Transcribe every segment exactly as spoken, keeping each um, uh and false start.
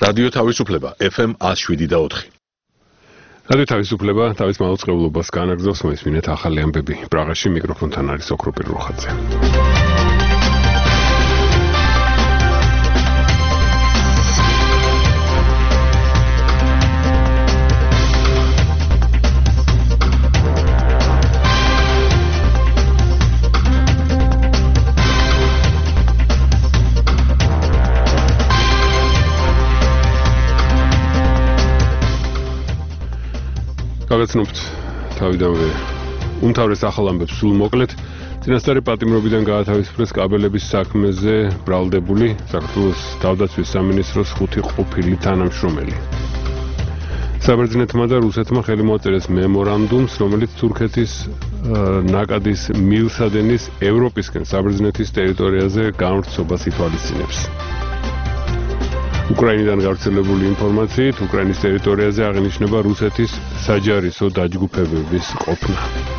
რადიო თავისუფლება ეფ ემ one oh seven და four. რადიო თავისუფლება თავის მაუწყებლობას განაგრძობს, მოისმინეთ ახალი ამბები. პრაღაში მიკროფონთან არის ოქროპირ როხაძე. გაგაცნობთ თავიდანვე უმთავრეს ახალ ამბებს სულ მოკლედ. წინასწარი პატიმრობიდან გაათავისუფლეს კაბელების საქმეზე ბრალდებული საქართველოს თავდაცვის სამინისტროს ხუთი ყოფილი თანამშრომელი. საბერძნეთმა და რუსეთმა ხელი მოაწერეს მემორანდუმს, რომელიც თურქეთის ნაკადის მილსადენის ევროპისკენ საბერძნეთის ტერიტორიაზე განვრცობას ითვალისწინებს. უკრაინიდან გავრცელებული ინფორმაციით, უკრაინის ტერიტორიაზე აღინიშნება რუსეთის საჯარისო დაჯგუფებების ყოფნა.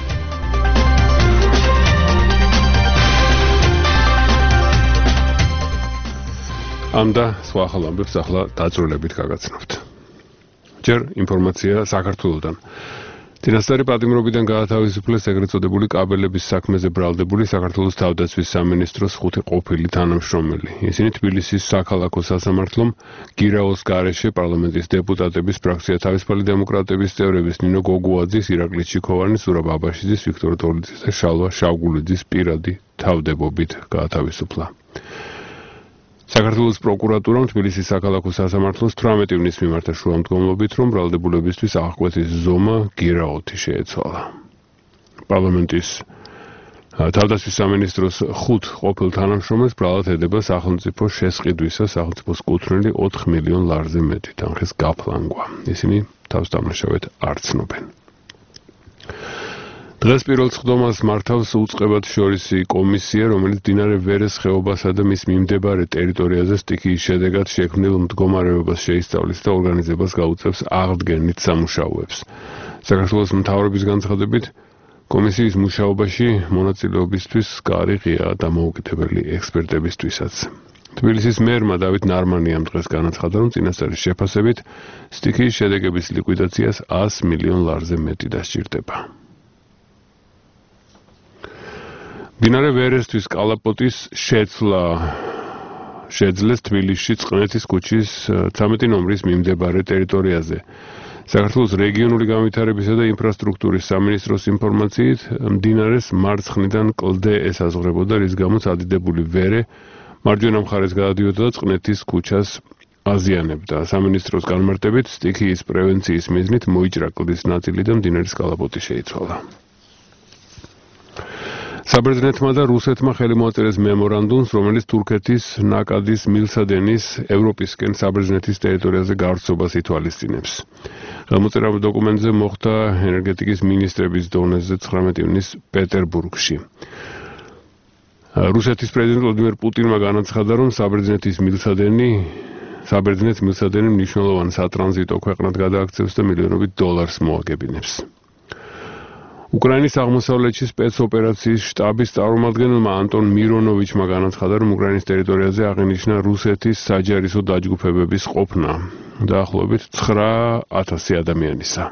ამ და სხვა ახალ ამბებს ახლა დაწვრილებით გაგაცნობთ. ჯერ ინფორმაცია საქართველოდან. წინასწარი პატიმრობიდან გაათავისუფლეს ეგრეთ წოდებული კაბელების საქმეზე ბრალდებული საქართველოს თავდაცვის სამინისტროს ხუთი ყოფილი თანამშრომელი. ისინი თბილისის საქალაქო სასამართლომ გირაოს გარეშე პარლამენტის დეპუტატების ფრაქცია თავისუფალი დემოკრატების წევრების ნინო გოგუაძის, ირაკლი ჩიქოვანის, ზურაბ აბაშიძის, ვიქტორ თორლიძის და შალვა შავგულიძის პირადი თავდებობით გაათავისუფლა. საქართველოს პროკურატურამ თბილისის საქალაქო სასამართლოს თვრამეტი ივნის მიმართა შუამდგომლობით, რომ ბრალდებულებისთვის აღკვეთის ზომა გირაოთი შეეცვალა. პარლამენტის თავდაცვის სამინისტროს ხუთ ყოფილ თანამშრომელს ბრალად ედება სახელმწიფო შესყიდვისა სახელმწიფოს კუთვნილი ოთხ მილიონ ლარზე მეტი თანხის გაფლანგვა. ისინი თავს დამნაშავედ არ ცნობენ. დღეს პირველ წვდომას მართავს უწყებად შორისი კომისია, რომელიც მდინარე ვერეს ხეობასა და მის მიმდებარე ტერიტორიაზე სტიქიის შედეგად შექმნილ მდგომარეობას შეისწავლის და ორგანიზებას გაუწევს აღდგენით სამუშაოებს. საქართველოს მთავრობის განცხადებით, კომისიის მუშაობაში მონაწილეობისთვის კარი ღიაა დამოუკიდებელი ექსპერტებისთვისაც. თბილისის მერმა დავით ნარმანიამ დღეს განაცხადა, რომ წინასწარის შეფასებით სტიქიის შედეგების ლიკვიდაციას one hundred მილიონ ლარზე მეტი დასჭირდება. მდინარე ვერესთვის კალაპოტის შეცვლა შეძლეს თბილისში წყნეთის ქუჩის ცამეტი ნომრის მიმდებარე ტერიტორიაზე. საქართველოს რეგიონული განვითარებისა და ინფრასტრუქტურის სამინისტროს ინფორმაციით, მდინარეს მარცხნიდან კლდე ესაზღვრებოდა, რის გამოც ადიდებული ვერე მარჯვენა მხარეს გადადიოდა და წყნეთის ქუჩას აზიანებდა. სამინისტროს განმარტებით, სტიქიის პრევენციის მიზნით მოიჭრა კლდის ნაწილი და მდინარის კალაპოტი შეიცვალა. საბერძნეთმა და რუსეთმა ხელი მოაწერეს მემორანდუმს, რომელიც თურქეთის ნაკადის მილსადენის ევროპისკენ საბერძნეთის ტერიტორიაზე გავრცობას ითვალისწინებს. ხელმოწერა დოკუმენტზე მოხდა ენერგეტიკის მინისტრების დონეზე ცხრამეტი ივნის პეტერბურგში. რუსეთის პრეზიდენტ ვლადიმერ პუტინმა განაცხადა, რომ საბერძნეთის მილსადენი საბერძნეთს მილსადენი მნიშვნელოვან სატრანზიტო ქვეყნად გადააქცევს და მილიონობით დოლარს მოაგებინებს. უკრაინის აღმოსავლეთში სპეცოპერაციის შტაბის წარმომადგენელმა ანტონ მირონოვიჩმა განაცხადა, რომ უკრაინის ტერიტორიაზე აღინიშნა რუსეთის საჯარისო დაჯგუფებების ყოფნა, დაახლოებით ცხრა ათასი ადამიანისა.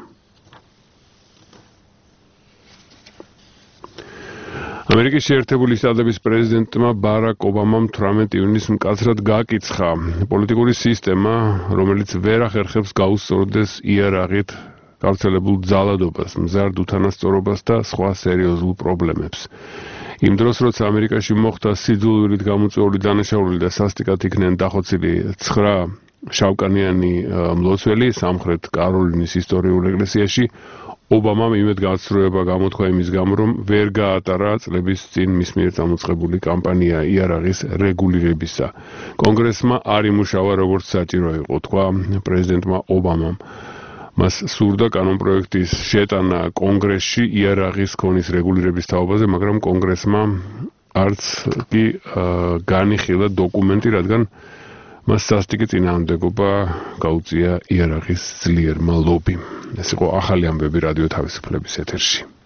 ამერიკის შეერთებული შტატების პრეზიდენტმა ბარაკ ობამამ თვრამეტი ივნის მკაცრად გააკიცხა პოლიტიკური სისტემა, რომელიც ვერ ახერხებს გაუსწორდეს იარაღით გავრცელებულ ძალადობას, მზარდ უთანასწორობას და სხვა სერიოზულ პრობლემებს. იმ დროს, როცა ამერიკაში მოხდა სიძულვილით გამოწვეული დანაშაული და სასტიკად იქნენ დახოცილი ცხრა შავკანიანი მლოცველი სამხრეთ კაროლინის ისტორიულ ეკლესიაში, ობამამ იმედგაცრუება გამოთქვა იმის გამო, რომ ვერ გაატარა წლების წინ მის მიერ წამოწყებული კამპანია იარაღის რეგულირებისა. კონგრესმა არ იმუშავა როგორც საჭირო იყო, თქვა პრეზიდენტმა ობამამ. მას სურდა კანონპროექტის შეტანა კონგრესში იარაღის ქონის რეგულირების თაობაზე, მაგრამ კონგრესმა არც კი განიხილა დოკუმენტი, რადგან მას სასტიკი წინააღმდეგობა გაუწია იარაღის ძლიერმა ლობიმ. ეს იყო ახალი ამბები რადიო თავისუფლების ეთერში.